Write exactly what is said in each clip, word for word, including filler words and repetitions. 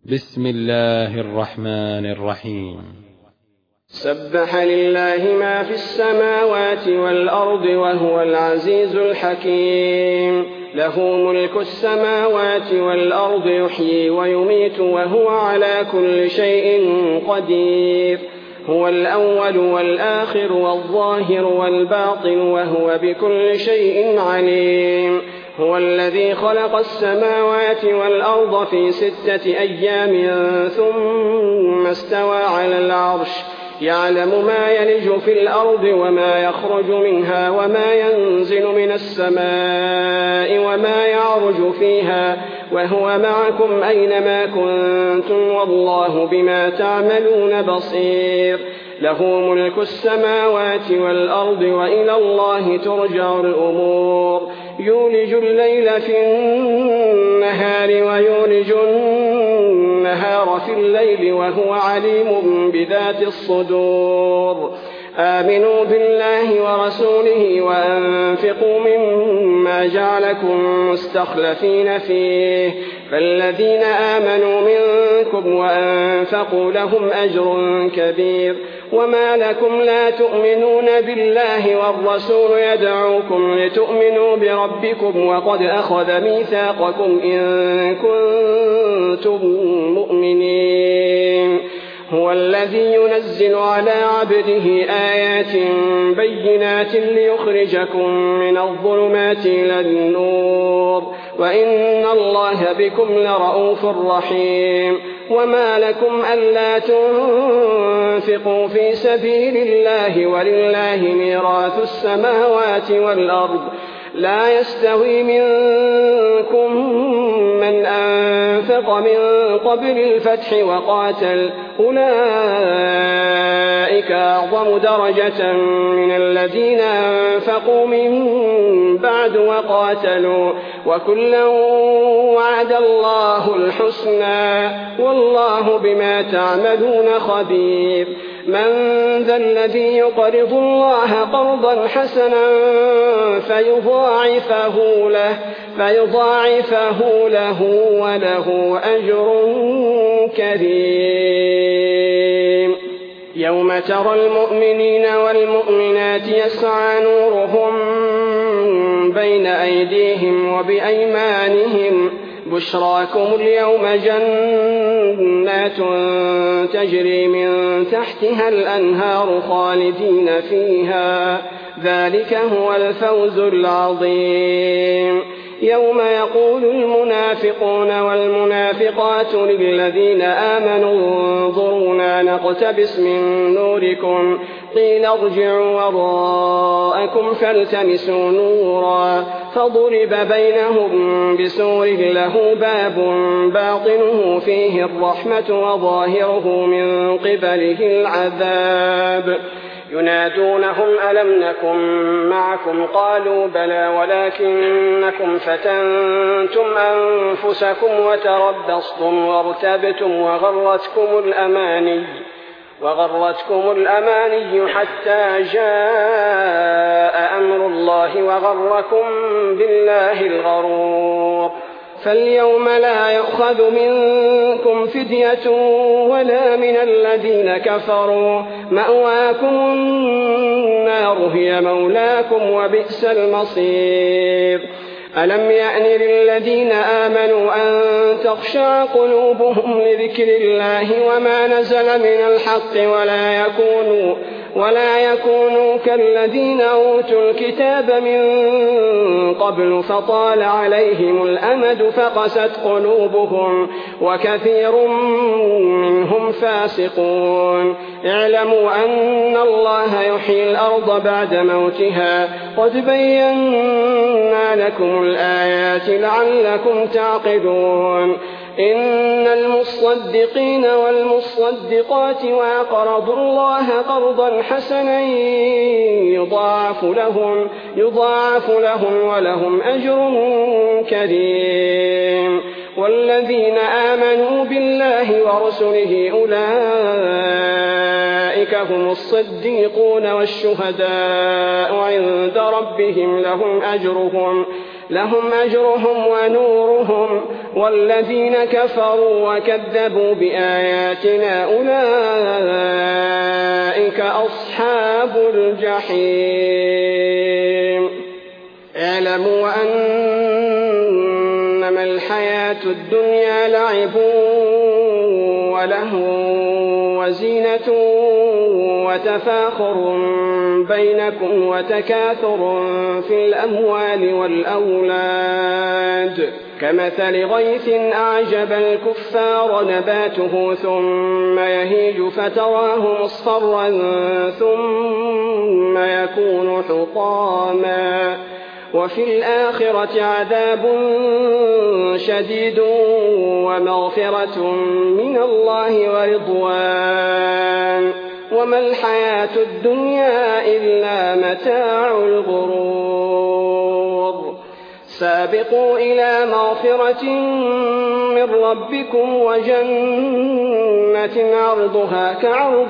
بسم الله الرحمن الرحيم. سبح لله ما في السماوات والأرض وهو العزيز الحكيم. له ملك السماوات والأرض يحيي ويميت وهو على كل شيء قدير. هو الأول والآخر والظاهر والباطن وهو بكل شيء عليم. هو الذي خلق السماوات والأرض في ستة أيام ثم استوى على العرش يعلم ما يلج في الأرض وما يخرج منها وما ينزل من السماء وما يعرج فيها وهو معكم أينما كنتم والله بما تعملون بصير. له ملك السماوات والأرض وإلى الله ترجع الأمور. يولج الليل في النهار ويولج النهار في الليل وهو عليم بذات الصدور. آمنوا بالله ورسوله وأنفقوا مما جعلكم مستخلفين فيه فالذين آمنوا منكم وأنفقوا لهم أجر كبير. وما لكم لا تؤمنون بالله والرسول يدعوكم لتؤمنوا بربكم وقد أخذ ميثاقكم إن كنتم مؤمنين. هو الذي ينزل على عبده آيات بينات ليخرجكم من الظلمات إلى النور وإن الله بكم لرؤوف رحيم. وما لكم ألا تنفقوا في سبيل الله ولله ميراث السماوات والأرض لا يستوي منكم من أنفق من قبل الفتح وقاتل أولئك أعظم درجة من الذين أنفقوا من بعد وقاتلوا وكلا وعد الله الحسنى والله بما تعملون خبير. من ذا الذي يقرض الله قرضا حسنا فيضاعفه له, فيضاعفه له وله أجر كريم. يوم ترى المؤمنين والمؤمنات يسعى نورهم بين أيديهم وبأيمانهم بشراكم اليوم جنات تجري من تحتها الأنهار خالدين فيها ذلك هو الفوز العظيم. يوم يقول المنافقون والمنافقات للذين آمنوا انظرونا نقتبس من نوركم قيل ارجعوا وراءكم فالتمسوا نورا فضرب بينهم بسور له باب باطنه فيه الرحمة وظاهره من قبله العذاب. ينادونهم ألم نكن معكم قالوا بلى ولكنكم فتنتم أنفسكم وتربصتم وارتبتم وغرتكم الأماني وغرتكم الأماني حتى جاء أمر الله وغركم بالله الغرور. فاليوم لا يؤخذ منكم فدية ولا من الذين كفروا مأواكم النار هي مولاكم وبئس المصير. ألم يأن للذين آمنوا أن تخشع قلوبهم لذكر الله وما نزل من الحق ولا يكونوا ولا يكونوا كالذين أوتوا الكتاب من قبل فطال عليهم الأمد فقست قلوبهم وكثير منهم فاسقون. اعلموا أن الله يحيي الأرض بعد موتها قد بينا لكم الآيات لعلكم تعقلون. إن المصدقين والمصدقات وأقرضوا الله قرضا حسنا يضاعف لهم, يضاعف لهم ولهم أجر كريم. والذين آمنوا بالله ورسله أولئك هم الصديقون والشهداء عند ربهم لهم أجرهم, لهم أجرهم ونورهم، والذين كفروا وكذبوا بآياتنا أولئك أصحاب الجحيم. اعلموا أنما الحياة الدنيا لعب وله وزينة وتفاخر بينكم وتكاثر في الأموال والأولاد كمثل غيث أعجب الكفار نباته ثم يهيج فتراه مصفرا ثم يكون حطاما، وفي الآخرة عذاب شديد ومغفرة من الله ورضوان، وما الحياة الدنيا إلا متاع الغرور. سابقوا إلى مغفرة من ربكم وجنة عرضها كعرض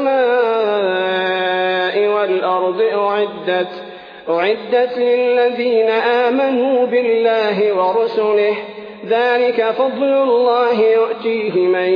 السماء والأرض أعدت أعدت للذين آمنوا بالله ورسله، ذلك فضل الله يؤتيه من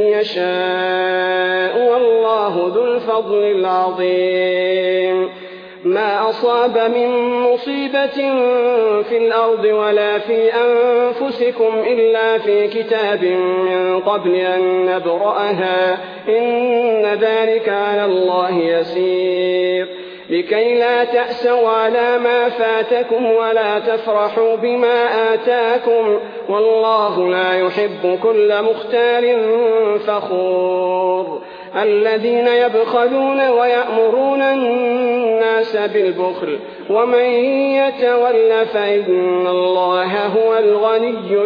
يشاء والله ذو الفضل العظيم. ما أصاب من مصيبة في الأرض ولا في أنفسكم إلا في كتاب من قبل أن نبرأها، إن ذلك على الله يسير، لكي لا تأسوا على ما فاتكم ولا تفرحوا بما آتاكم، والله لا يحب كل مختال فخور. الذين يبخلون ويأمرون الناس بالبخل ومن يتول فإن الله هو الغني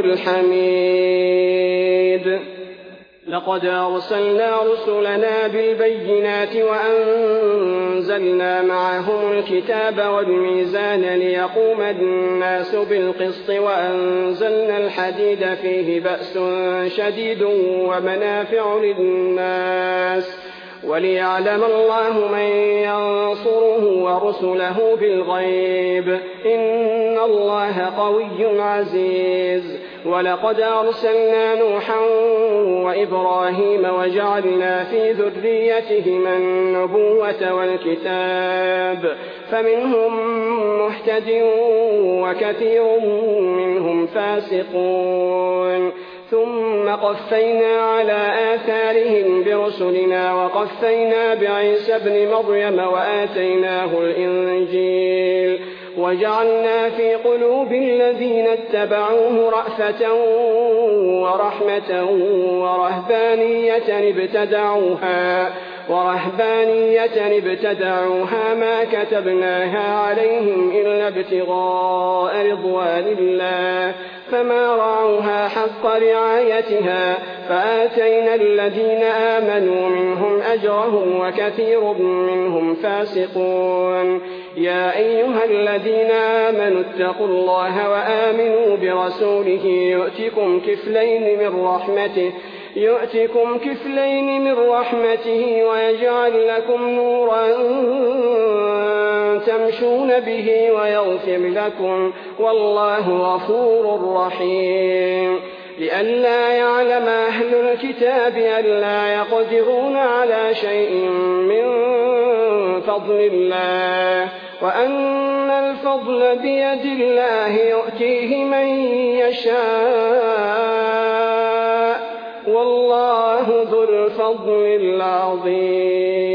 الحميد. لقد أرسلنا رسلنا بالبينات وأنزلنا معهم الكتاب والميزان ليقوم الناس بالقسط، وأنزلنا الحديد فيه بأس شديد ومنافع للناس، وليعلم الله من ينصره ورسله بالغيب، إن الله قوي عزيز. ولقد أرسلنا نوحا وإبراهيم وجعلنا في ذريتهما النبوة والكتاب، فمنهم مهتد وكثير منهم فاسقون، ثم قفينا على آثارهم برسلنا وقفينا بعيسى ابن مريم وآتيناه الإنجيل، وجعلنا في قلوب الذين اتبعوه رأفة ورحمة ورهبانية ابتدعوها ورهبانية ابتدعوها ما كتبناها عليهم إلا ابتغاء رضوان الله، فما رعوها حق رعايتها، فآتينا الذين آمنوا منهم أجرهم وكثير منهم فاسقون. يا أيها الذين آمنوا اتقوا الله وآمنوا برسوله يؤتكم كفلين من رحمته يؤتكم كفلين من رحمته ويجعل لكم نورا تمشون به ويغفر لكم، والله غفور رحيم. لئلا يعلم أهل الكتاب ألا يقدرون على شيء من فضل الله، وأن الفضل بيد الله يؤتيه من يشاء، والله ذو الفضل العظيم.